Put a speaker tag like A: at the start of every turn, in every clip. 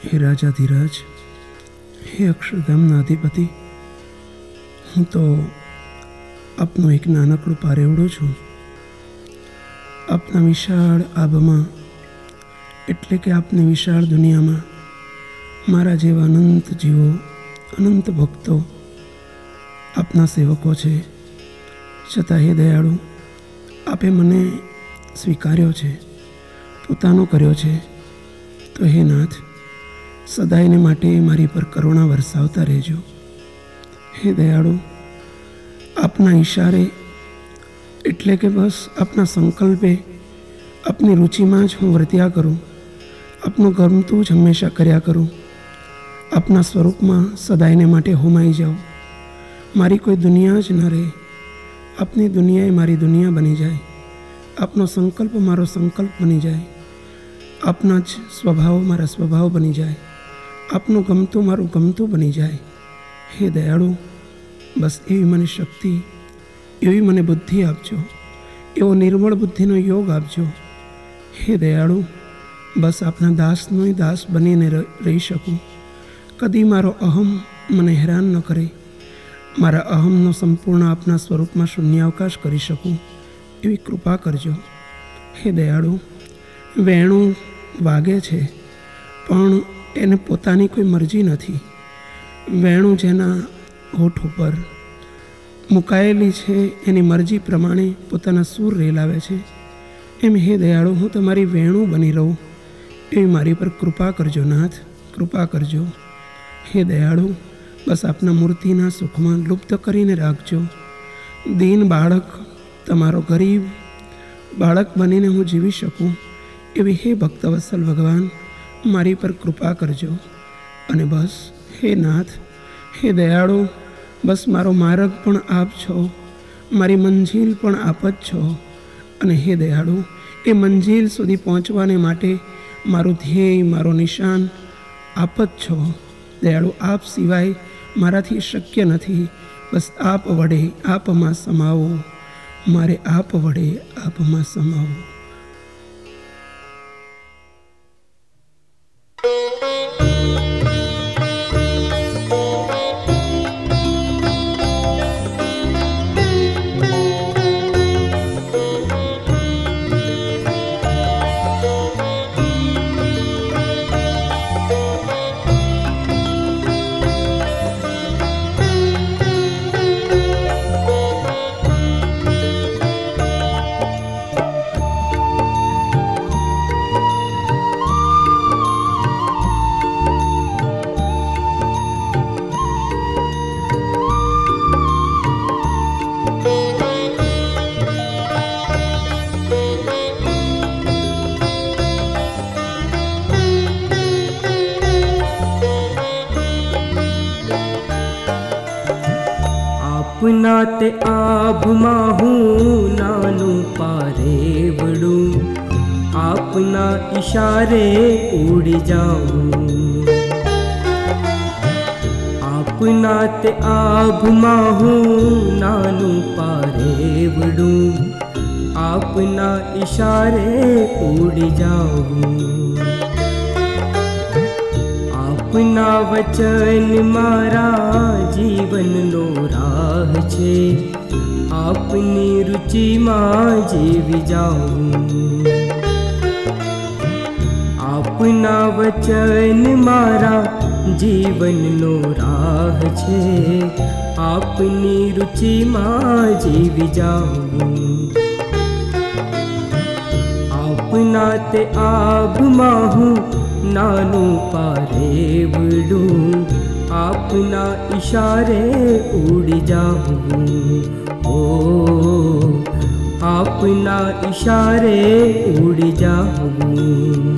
A: હે રાજાધિરાજ, હે અક્ષરધામના અધિપતિ, હું તો આપનો એક નાનકડું પારેવડો છું. આપના વિશાળ આભમાં, એટલે કે આપની વિશાળ દુનિયામાં મારા જેવા અનંત જીવો, અનંત ભક્તો આપના સેવકો છે. છતાં હે દયાળુ, આપે મને સ્વીકાર્યો છે, પોતાનો કર્યો છે. તો હે નાથ, સદાયને માટે મારી પર કરુણા વરસાવતા રહેજો. હે દયાળુ, આપના ઈશારે, એટલે કે બસ આપના સંકલ્પે, આપની રુચિમાં જ હું વર્ત્યા કરું, આપનું ગમતું જ હંમેશા કર્યા કરું, આપના સ્વરૂપમાં સદાયને માટે હોમાઈ જાઉં. મારી કોઈ દુનિયા જ ન રહે, આપની દુનિયા એ મારી દુનિયા બની જાય, આપનો સંકલ્પ મારો સંકલ્પ બની જાય, આપના જ સ્વભાવ મારા સ્વભાવ બની જાય, આપનું ગમતું મારું ગમતું બની જાય. હે દયાળુ, બસ એવી મને શક્તિ, એવી મને બુદ્ધિ આપજો, એવો નિર્મળ બુદ્ધિનો યોગ આપજો. હે દયાળુ, બસ આપના દાસનો દાસ બનીને રહી શકું. કદી મારો અહમ મને હેરાન ન કરે, મારા અહમનો સંપૂર્ણ આપના સ્વરૂપમાં શૂન્યાવકાશ કરી શકું, એવી કૃપા કરજો. હે દયાળુ, વેણું વાગે છે, પણ એને પોતાની કોઈ મરજી નથી. વેણું જેના હોઠ ઉપર મુકાયેલી છે, એની મરજી પ્રમાણે પોતાના સૂર રેલાવે છે. એમ હે દયાળુ, હું તમારી વેણું બની રહું, એવી મારી પર કૃપા કરજો નાથ, કૃપા કરજો. હે દયાળુ, બસ આપના મૂર્તિના સુખમાં લુપ્ત કરીને રાખજો. દીન બાળક, તમારો ગરીબ બાળક બનીને હું જીવી શકું, એવી હે ભક્તવત્સલ ભગવાન મારી પર કૃપા કરજો. અને બસ હે નાથ, હે દયાળુ, બસ મારો માર્ગ પણ આપ છો, મારી મંજિલ પણ આપ જ છો. અને હે દયાળુ, એ મંજિલ સુધી પહોંચવાને માટે મારું ધ્યેય, મારો નિશાન આપ જ છો. દયાળુ, આપ સિવાય મારાથી શક્ય નથી. બસ આપ વડે આપમાં સમાવો, મારે આપ વડે આપમાં સમાવો.
B: આપના તે આભમાં હું નાનું પારેવડું, આપના ઈશારે ઉડી જાઉં. આપના તે આભમાં હું નાનું પારેવડું, આપના ઈશારે ઉડી જાઉં. આપના વચન મારા જીવનનો રાહ છે, આપની રુચિમાં જીવી જાઉં. આપના વચન મારા જીવનનો રાહ છે, આપની રુચિમાં જીવી જાઉં. આપના તે આભમાં હું નાનું પારેવડું, આપના ઈશારે ઉડી જાઉં. ઓ આપના ઈશારે ઉડી જાઉં.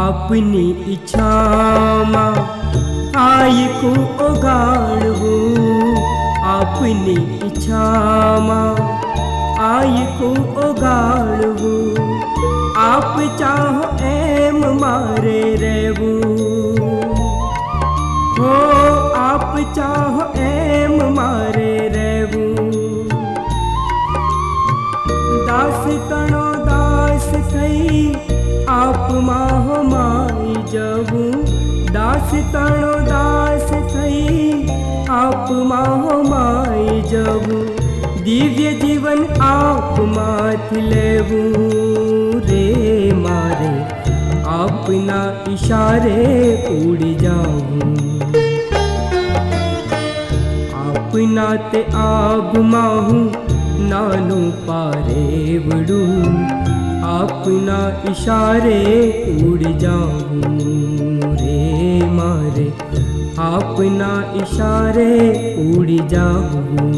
B: આપની ઈચ્છામાં આયકું ઓગાળવું, આપની ઈચ્છામાં આયકું ઓગાળવું, આપ ચાહો એમ મારે રહેવું, હો આપ ચાહો એમ મારે રહેવું. દાસ તણો દાસ થઈ આપમાં હો માઈ જવું, દાસ તણો દાસ થઈ આપમાં હો માઈ જવું. દિવ્ય જીવન આપમાંથી લેવું રે મારે, આપના ઈશારે ઉડી જાવું. આપના તે આભમાં હું નાનું પારેવડું, આપના ઈશારે ઉડી જાવું રે મારે, આપના ઈશારે ઉડી જાવું.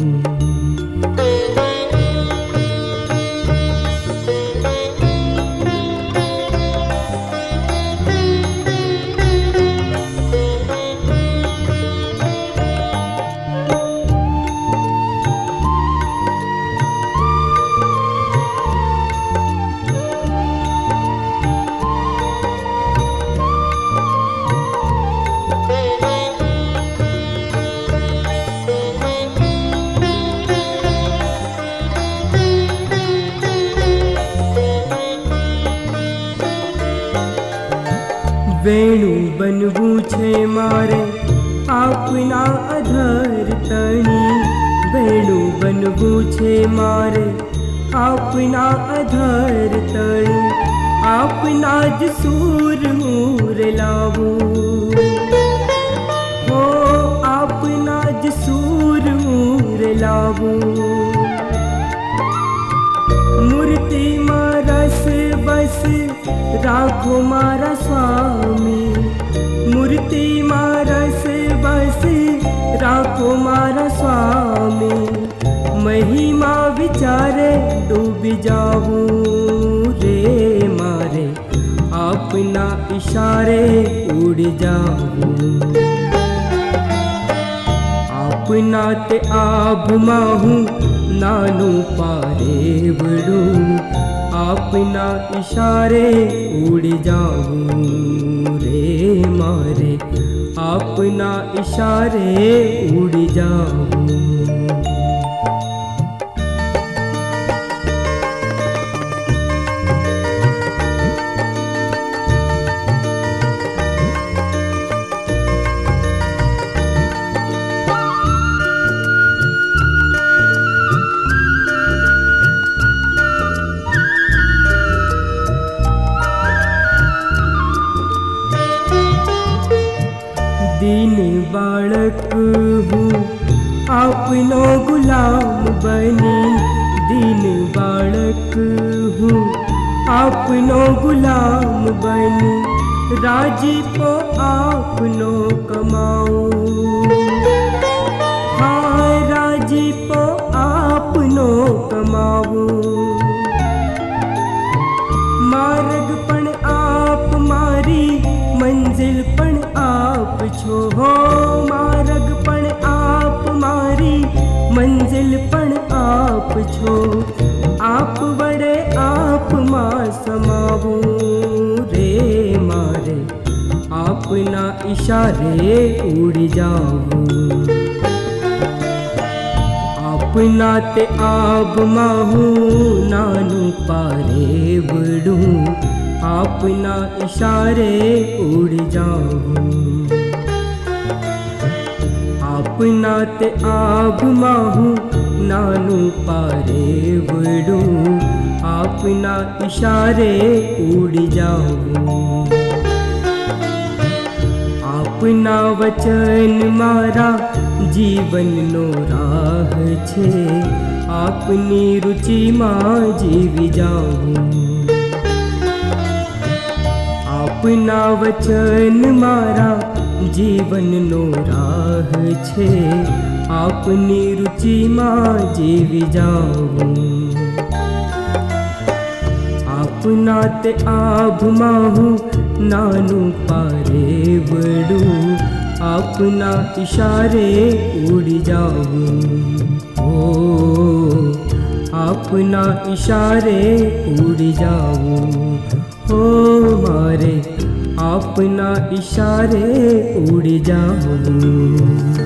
B: વેણું બનવું છે મારે આપના અધર તણી, વેણું બનવું છે મારે આપના અધર તણી. આપના જ સૂર મૂર લાવું, હો આપના જ સૂર મૂર લાવું. મૂર્તિમાં રસ બસ રાખો મારા સ્વામી, મૂર્તિમાં રસ બસ રાખો મારા સ્વામી. મહિમા વિચારે ડૂબી જાવું રે મારે, આપના ઈશારે ઉડી જાવું. આપના તે આભમાં હું નાનું પારેવડું, આપના ઈશારે ઉડી જાવું રે મારે, આપના ઈશારે ઉડી જાવું. दीन बालक हूँ आपनो गुलाम बनी, दीन बालक हूँ आपनो गुलाम बनी. राजीपो आपनो कमाऊं, हाँ राजीपो आपनो कमाऊं. मार्ग पण आप मारी मंजिल पण आप छो, हो मार्ग पण आप मारी मंजिल पण आप छो. आप वड़े आप मां समावूं रे मारे, आपना इशारे उड़ी जाऊं. आपना ते आब माहूं नानू पारेवडूं, आपना इशारे उड़ जाऊं. आपना ते आब माहूं नानू पारेवडूं, आपना इशारे उड़ जाऊं. आपना वचन मारा जीवन नो राह छे, आपनी रुचि मां जीवी जाऊं. आपना वचन मारा जीवन नो राह छे, आपनी रुचि मां जीवी जाऊं. आपना ते आभ माहूं नानू पारेवडूं, अपना इशारे उड़ जाऊं। हो अपना इशारे उड़ जाऊं। हो मारे अपना इशारे उड़ जाऊं।